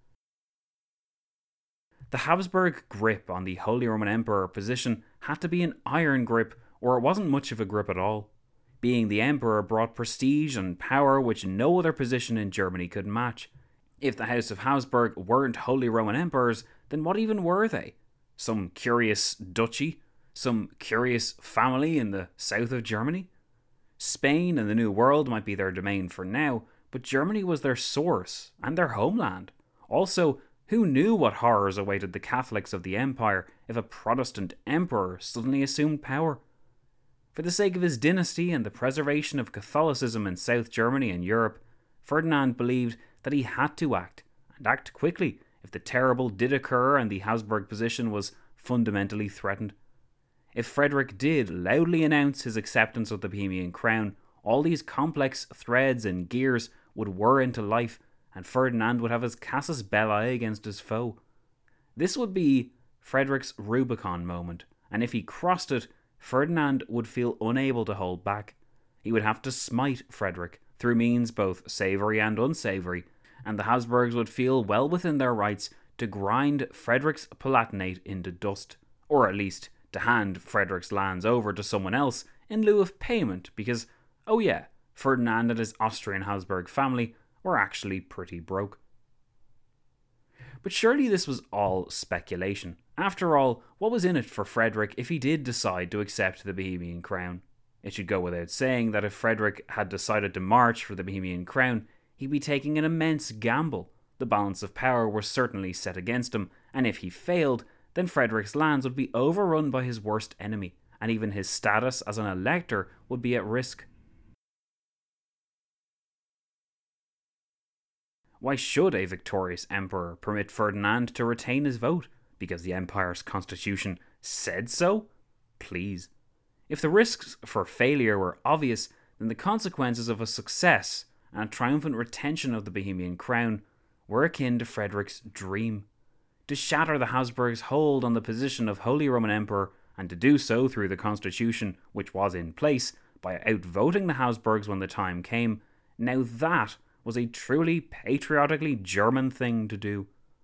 Speaker 1: The Habsburg grip on the Holy Roman Emperor position had to be an iron grip, or it wasn't much of a grip at all. Being the emperor brought prestige and power which no other position in Germany could match. If the House of Habsburg weren't Holy Roman Emperors, then what even were they? Some curious duchy? Some curious family in the south of Germany? Spain and the New World might be their domain for now, but Germany was their source and their homeland. Also, who knew what horrors awaited the Catholics of the Empire if a Protestant emperor suddenly assumed power? For the sake of his dynasty and the preservation of Catholicism in South Germany and Europe, Ferdinand believed that he had to act, and act quickly, if the terrible did occur and the Habsburg position was fundamentally threatened. If Frederick did loudly announce his acceptance of the Bohemian crown, all these complex threads and gears would whir into life, and Ferdinand would have his casus belli against his foe. This would be Frederick's Rubicon moment, and if he crossed it, Ferdinand would feel unable to hold back. He would have to smite Frederick, through means both savoury and unsavoury, and the Habsburgs would feel well within their rights to grind Frederick's Palatinate into dust, or at least to hand Frederick's lands over to someone else in lieu of payment, because, oh yeah, Ferdinand and his Austrian Habsburg family were actually pretty broke. But surely this was all speculation. After all, what was in it for Frederick if he did decide to accept the Bohemian crown? It should go without saying that if Frederick had decided to march for the Bohemian crown, he'd be taking an immense gamble. The balance of power was certainly set against him, and if he failed, then Frederick's lands would be overrun by his worst enemy, and even his status as an elector would be at risk. Why should a victorious emperor permit Ferdinand to retain his vote? Because the empire's constitution said so? Please. If the risks for failure were obvious, then the consequences of a success and a triumphant retention of the Bohemian crown were akin to Frederick's dream. To shatter the Habsburgs' hold on the position of Holy Roman Emperor, and to do so through the constitution which was in place, by outvoting the Habsburgs when the time came, now that was a truly patriotically German thing to do.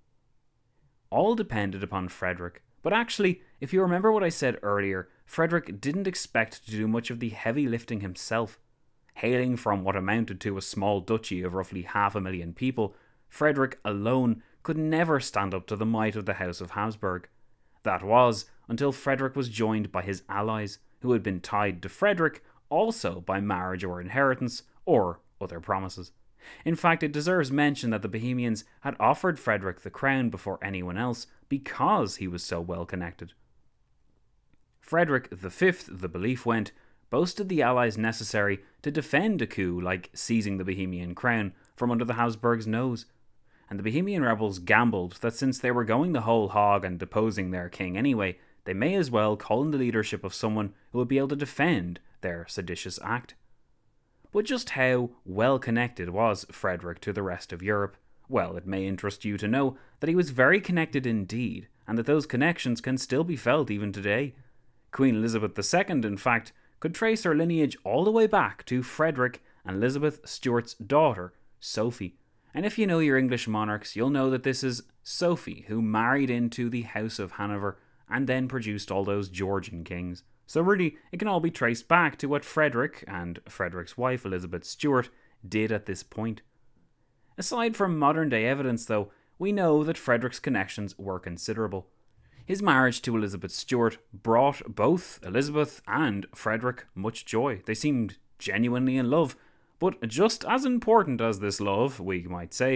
Speaker 1: All depended upon Frederick, but actually, if you remember what I said earlier, Frederick didn't expect to do much of the heavy lifting himself. Hailing from what amounted to a small duchy of roughly half a million people, Frederick alone could never stand up to the might of the House of Habsburg. That was until Frederick was joined by his allies, who had been tied to Frederick also by marriage or inheritance, or other promises. In fact, it deserves mention that the Bohemians had offered Frederick the crown before anyone else because he was so well connected. Frederick the Fifth, the belief went, boasted the allies necessary to defend a coup like seizing the Bohemian crown from under the Habsburgs' nose. And the Bohemian rebels gambled that since they were going the whole hog and deposing their king anyway, they may as well call in the leadership of someone who would be able to defend their seditious act. But just how well connected was Frederick to the rest of Europe? Well, it may interest you to know that he was very connected indeed, and that those connections can still be felt even today. Queen Elizabeth the Second, in fact, could trace her lineage all the way back to Frederick and Elizabeth Stuart's daughter, Sophie. And if you know your English monarchs, you'll know that this is Sophie, who married into the House of Hanover and then produced all those Georgian kings. So really, it can all be traced back to what Frederick and Frederick's wife Elizabeth Stuart did at this point. Aside from modern day evidence though, we know that Frederick's connections were considerable. His marriage to Elizabeth Stuart brought both Elizabeth and Frederick much joy. They seemed genuinely in love, but just as important as this love, we might say,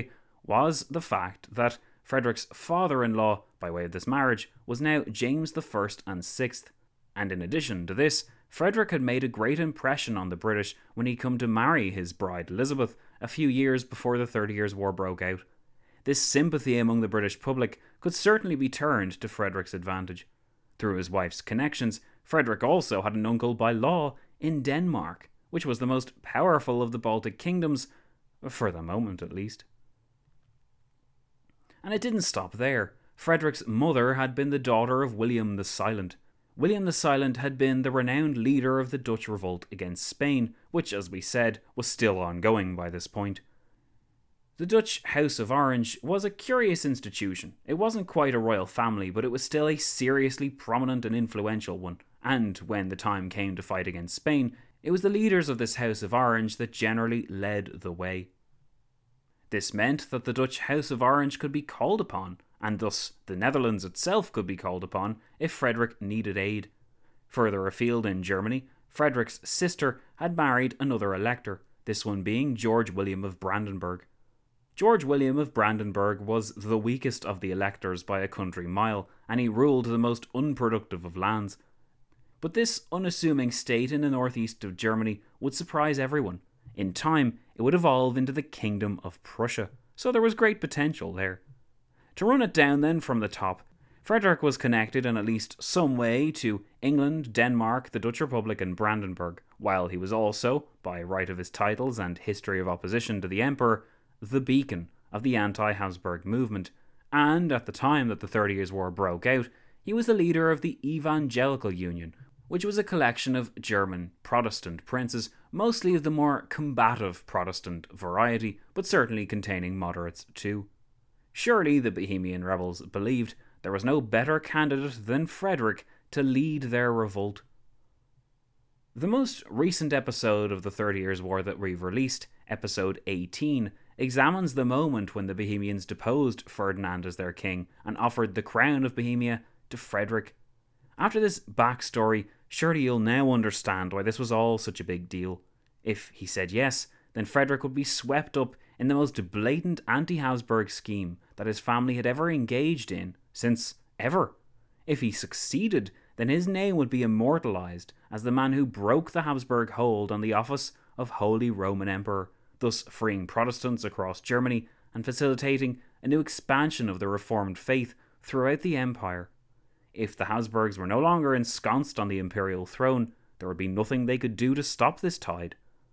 Speaker 1: was the fact that Frederick's father-in-law, by way of this marriage, was now James the First and Sixth, and in addition to this, Frederick had made a great impression on the British when he come to marry his bride Elizabeth a few years before the Thirty Years' War broke out. This sympathy among the British public could certainly be turned to Frederick's advantage. Through his wife's connections, Frederick also had an uncle by law in Denmark, which was the most powerful of the Baltic kingdoms, for the moment at least. And it didn't stop there. Frederick's mother had been the daughter of William the Silent. William the Silent had been the renowned leader of the Dutch revolt against Spain, which, as we said, was still ongoing by this point. The Dutch House of Orange was a curious institution. It wasn't quite a royal family, but it was still a seriously prominent and influential one, and when the time came to fight against Spain, it was the leaders of this House of Orange that generally led the way. This meant that the Dutch House of Orange could be called upon, and thus the Netherlands itself could be called upon if Frederick needed aid. Further afield in Germany, Frederick's sister had married another elector, this one being George William of Brandenburg. George William of Brandenburg was the weakest of the electors by a country mile, and he ruled the most unproductive of lands. But this unassuming state in the northeast of Germany would surprise everyone. In time, it would evolve into the Kingdom of Prussia, so there was great potential there. To run it down then from the top, Frederick was connected in at least some way to England, Denmark, the Dutch Republic and Brandenburg, while he was also, by right of his titles and history of opposition to the Emperor, the beacon of the anti-Habsburg movement, and at the time that the Thirty Years' War broke out, he was the leader of the Evangelical Union, which was a collection of German Protestant princes, mostly of the more combative Protestant variety, but certainly containing moderates too. Surely the Bohemian rebels believed there was no better candidate than Frederick to lead their revolt. The most recent episode of the Thirty Years' War that we've released, episode eighteen, examines the moment when the Bohemians deposed Ferdinand as their king and offered the crown of Bohemia to Frederick. After this backstory, surely you'll now understand why this was all such a big deal. If he said yes, then Frederick would be swept up in the most blatant anti-Habsburg scheme that his family had ever engaged in, since ever. If he succeeded, then his name would be immortalized as the man who broke the Habsburg hold on the office of Holy Roman Emperor, thus freeing Protestants across Germany and facilitating a new expansion of the Reformed faith throughout the empire. If the Habsburgs were no longer ensconced on the imperial throne, there would be nothing they could do to stop this tide.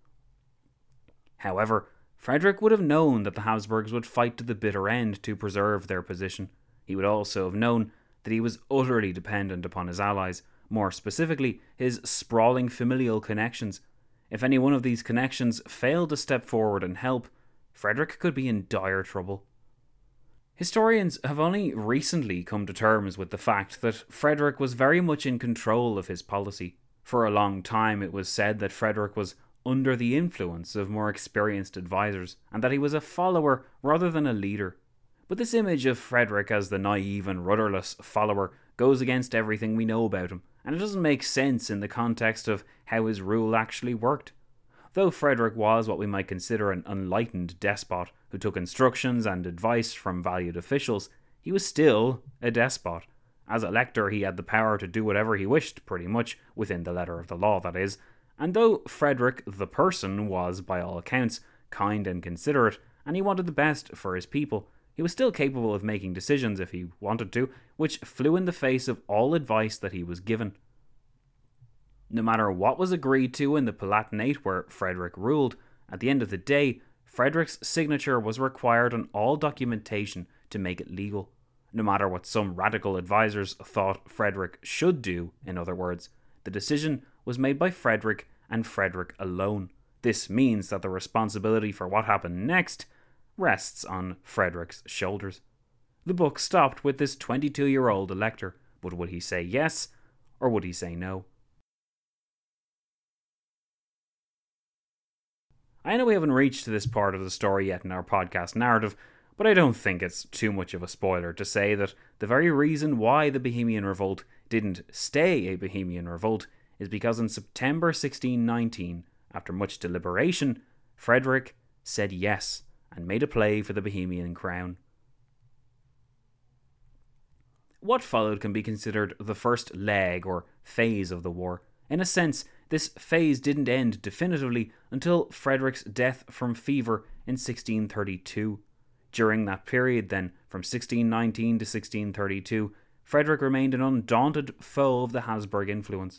Speaker 1: However, Frederick would have known that the Habsburgs would fight to the bitter end to preserve their position. He would also have known that he was utterly dependent upon his allies, more specifically his sprawling familial connections. If any one of these connections failed to step forward and help, Frederick could be in dire trouble. Historians have only recently come to terms with the fact that Frederick was very much in control of his policy. For a long time it was said that Frederick was under the influence of more experienced advisors, and that he was a follower rather than a leader. But this image of Frederick as the naive and rudderless follower goes against everything we know about him, and it doesn't make sense in the context of how his rule actually worked. Though Frederick was what we might consider an enlightened despot who took instructions and advice from valued officials, he was still a despot. As elector, he had the power to do whatever he wished, pretty much, within the letter of the law, that is. And though Frederick the person was, by all accounts, kind and considerate, and he wanted the best for his people, he was still capable of making decisions if he wanted to, which flew in the face of all advice that he was given. No matter what was agreed to in the Palatinate where Frederick ruled, at the end of the day, Frederick's signature was required on all documentation to make it legal. No matter what some radical advisors thought Frederick should do, in other words, the decision was made by Frederick and Frederick alone. This means that the responsibility for what happened next rests on Frederick's shoulders. The book stopped with this twenty-two-year-old elector, but would he say yes, or would he say no? I know we haven't reached to this part of the story yet in our podcast narrative, but I don't think it's too much of a spoiler to say that the very reason why the Bohemian Revolt didn't stay a Bohemian Revolt is because in September sixteen nineteen, after much deliberation, Frederick said yes, and made a play for the Bohemian crown. What followed can be considered the first leg or phase of the war. In a sense, this phase didn't end definitively until Frederick's death from fever in sixteen thirty-two. During that period then, from sixteen nineteen to sixteen thirty-two, Frederick remained an undaunted foe of the Habsburg influence.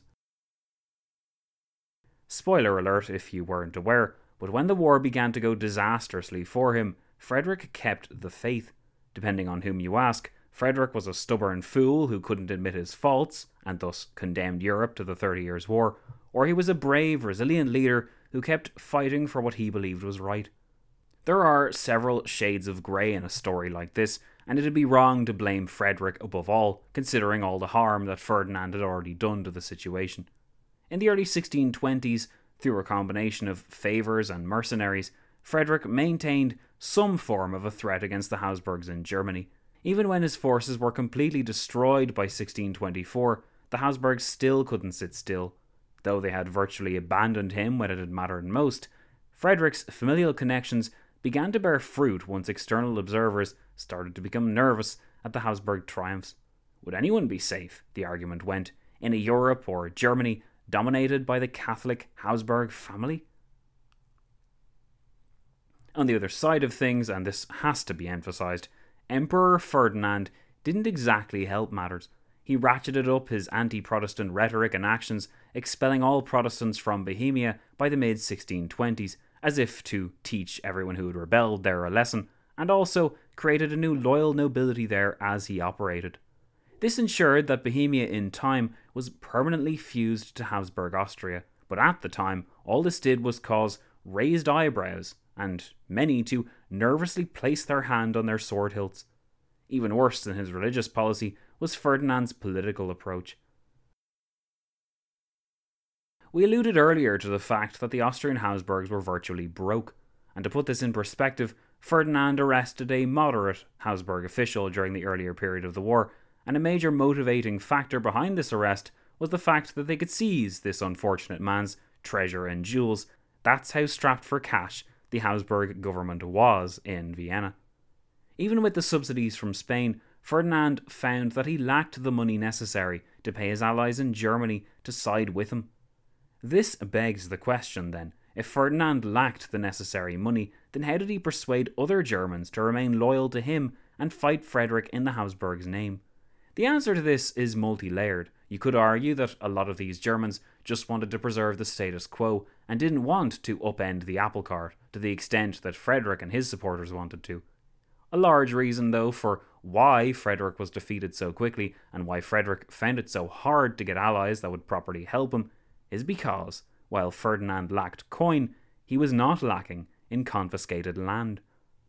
Speaker 1: Spoiler alert if you weren't aware, but when the war began to go disastrously for him, Frederick kept the faith. Depending on whom you ask, Frederick was a stubborn fool who couldn't admit his faults, and thus condemned Europe to the Thirty Years' War, or he was a brave, resilient leader who kept fighting for what he believed was right. There are several shades of grey in a story like this, and it'd be wrong to blame Frederick above all, considering all the harm that Ferdinand had already done to the situation. In the early sixteen twenties, through a combination of favours and mercenaries, Frederick maintained some form of a threat against the Habsburgs in Germany. Even when his forces were completely destroyed by sixteen twenty-four, the Habsburgs still couldn't sit still. Though they had virtually abandoned him when it had mattered most, Frederick's familial connections began to bear fruit once external observers started to become nervous at the Habsburg triumphs. Would anyone be safe, the argument went, in a Europe or Germany dominated by the Catholic Habsburg family? On the other side of things, and this has to be emphasised, Emperor Ferdinand didn't exactly help matters. He ratcheted up his anti-Protestant rhetoric and actions, expelling all Protestants from Bohemia by the mid sixteen twenties, as if to teach everyone who had rebelled there a lesson, and also created a new loyal nobility there as he operated. This ensured that Bohemia in time was permanently fused to Habsburg Austria, but at the time all this did was cause raised eyebrows, and many to nervously place their hand on their sword hilts. Even worse than his religious policy was Ferdinand's political approach. We alluded earlier to the fact that the Austrian Habsburgs were virtually broke, and to put this in perspective, Ferdinand arrested a moderate Habsburg official during the earlier period of the war, and a major motivating factor behind this arrest was the fact that they could seize this unfortunate man's treasure and jewels. That's how strapped for cash the Habsburg government was in Vienna. Even with the subsidies from Spain, Ferdinand found that he lacked the money necessary to pay his allies in Germany to side with him. This begs the question then, if Ferdinand lacked the necessary money, then how did he persuade other Germans to remain loyal to him and fight Frederick in the Habsburgs' name? The answer to this is multi-layered. You could argue that a lot of these Germans just wanted to preserve the status quo and didn't want to upend the apple cart to the extent that Frederick and his supporters wanted to. A large reason, though, for why Frederick was defeated so quickly and why Frederick found it so hard to get allies that would properly help him is because, while Ferdinand lacked coin, he was not lacking in confiscated land.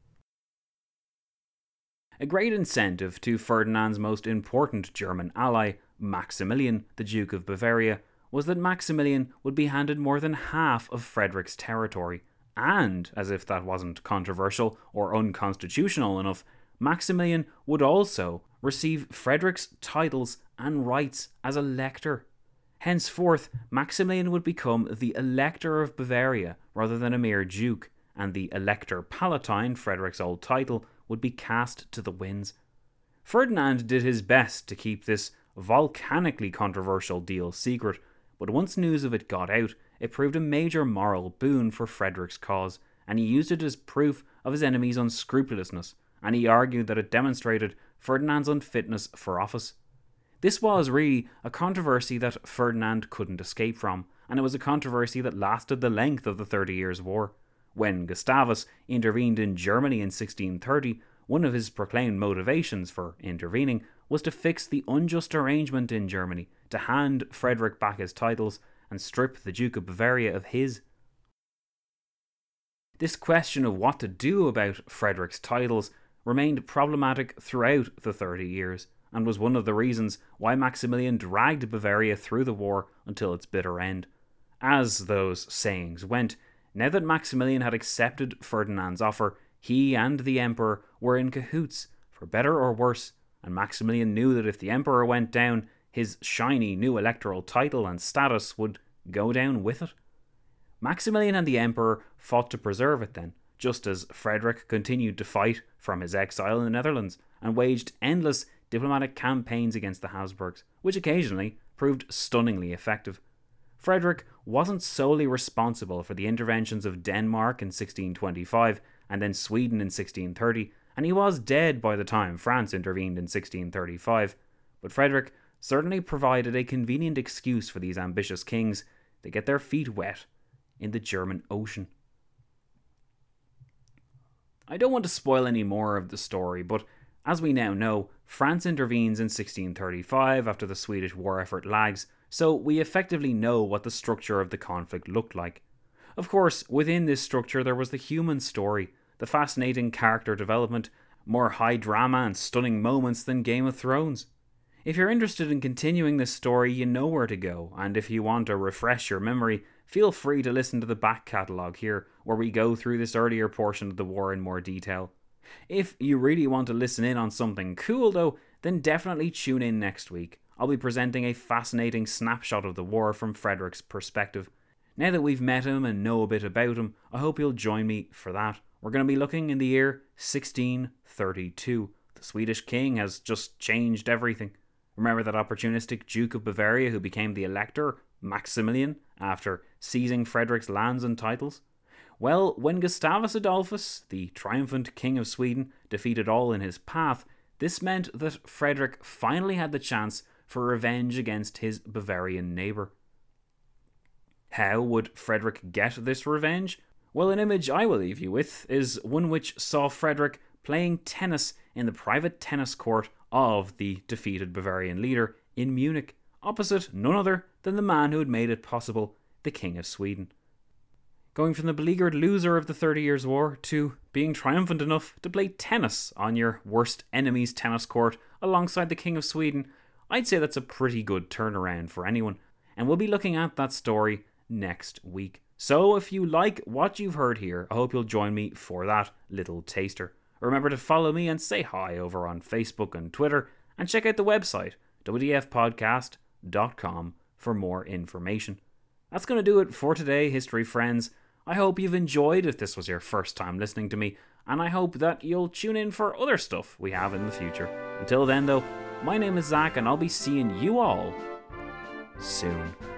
Speaker 1: A great incentive to Ferdinand's most important German ally, Maximilian, the Duke of Bavaria, was that Maximilian would be handed more than half of Frederick's territory, and, as if that wasn't controversial or unconstitutional enough, Maximilian would also receive Frederick's titles and rights as Elector. Henceforth, Maximilian would become the Elector of Bavaria rather than a mere Duke, and the Elector Palatine, Frederick's old title, would be cast to the winds. Ferdinand did his best to keep this volcanically controversial deal secret, but once news of it got out, it proved a major moral boon for Frederick's cause, and he used it as proof of his enemies' unscrupulousness, and he argued that it demonstrated Ferdinand's unfitness for office. This was really a controversy that Ferdinand couldn't escape from, and it was a controversy that lasted the length of the Thirty Years' War. When Gustavus intervened in Germany in sixteen thirty, one of his proclaimed motivations for intervening was to fix the unjust arrangement in Germany, to hand Frederick back his titles and strip the Duke of Bavaria of his. This question of what to do about Frederick's titles remained problematic throughout the Thirty Years, and was one of the reasons why Maximilian dragged Bavaria through the war until its bitter end. As those sayings went, now that Maximilian had accepted Ferdinand's offer, he and the Emperor were in cahoots, for better or worse, and Maximilian knew that if the Emperor went down, his shiny new electoral title and status would go down with it. Maximilian and the Emperor fought to preserve it then, just as Frederick continued to fight from his exile in the Netherlands and waged endless diplomatic campaigns against the Habsburgs, which occasionally proved stunningly effective. Frederick wasn't solely responsible for the interventions of Denmark in sixteen twenty-five and then Sweden in sixteen thirty, and he was dead by the time France intervened in sixteen thirty-five, but Frederick certainly provided a convenient excuse for these ambitious kings to get their feet wet in the German Ocean. I don't want to spoil any more of the story, but as we now know, France intervenes in sixteen thirty-five after the Swedish war effort lags, so we effectively know what the structure of the conflict looked like. Of course, within this structure there was the human story, the fascinating character development, more high drama and stunning moments than Game of Thrones. If you're interested in continuing this story, you know where to go, and if you want to refresh your memory, feel free to listen to the back catalogue here, where we go through this earlier portion of the war in more detail. If you really want to listen in on something cool though, then definitely tune in next week. I'll be presenting a fascinating snapshot of the war from Frederick's perspective. Now that we've met him and know a bit about him, I hope you'll join me for that. We're going to be looking in the year sixteen thirty-two. The Swedish king has just changed everything. Remember that opportunistic Duke of Bavaria who became the Elector, Maximilian, after seizing Frederick's lands and titles? Well, when Gustavus Adolphus, the triumphant King of Sweden, defeated all in his path, this meant that Frederick finally had the chance for revenge against his Bavarian neighbour. How would Frederick get this revenge? Well, an image I will leave you with is one which saw Frederick playing tennis in the private tennis court of the defeated Bavarian leader in Munich, opposite none other than the man who had made it possible, the King of Sweden. Going from the beleaguered loser of the Thirty Years' War to being triumphant enough to play tennis on your worst enemy's tennis court alongside the King of Sweden, I'd say that's a pretty good turnaround for anyone, and we'll be looking at that story next week. So if you like what you've heard here, I hope you'll join me for that little taster. Remember to follow me and say hi over on Facebook and Twitter, and check out the website w d f podcast dot com for more information. That's going to do it for today, history friends. I hope you've enjoyed if this was your first time listening to me, and I hope that you'll tune in for other stuff we have in the future. Until then though, my name is Zach and I'll be seeing you all soon.